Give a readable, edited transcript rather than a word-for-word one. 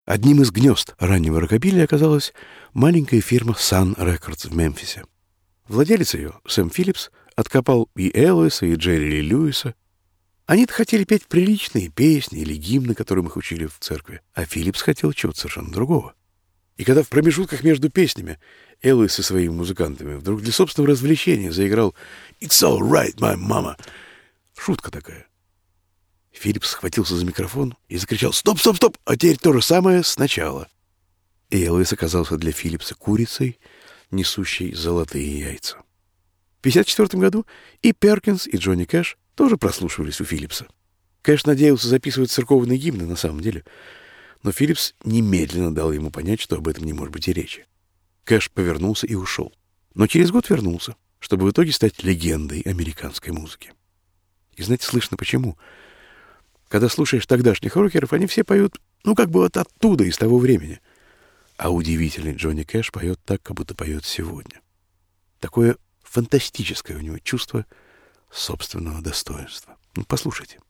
Одним из гнезд раннего рокобилли оказалась маленькая фирма Sun Records в Мемфисе. Владелец ее, Сэм Филлипс, откопал и Элвиса, и Джерри Ли Льюиса. Они-то хотели петь приличные песни или гимны, которым их учили в церкви, а Филлипс хотел чего-то совершенно другого. И когда в промежутках между песнями Элвис со своими музыкантами вдруг для собственного развлечения заиграл «It's all right, my mama», шутка такая, Филлипс схватился за микрофон и закричал «Стоп, стоп, стоп! А теперь то же самое сначала!» И Элвис оказался для Филлипса курицей, несущей золотые яйца. В 1954 году и Перкинс, и Джонни Кэш тоже прослушивались у Филлипса. Кэш надеялся записывать церковные гимны на самом деле, но Филлипс немедленно дал ему понять, что об этом не может быть и речи. Кэш повернулся и ушел. Но через год вернулся, чтобы в итоге стать легендой американской музыки. И знаете, слышно почему. Когда слушаешь тогдашних рокеров, они все поют, как бы вот оттуда, из того времени. А удивительный Джонни Кэш поет так, как будто поет сегодня. Такое фантастическое у него чувство собственного достоинства. Послушайте.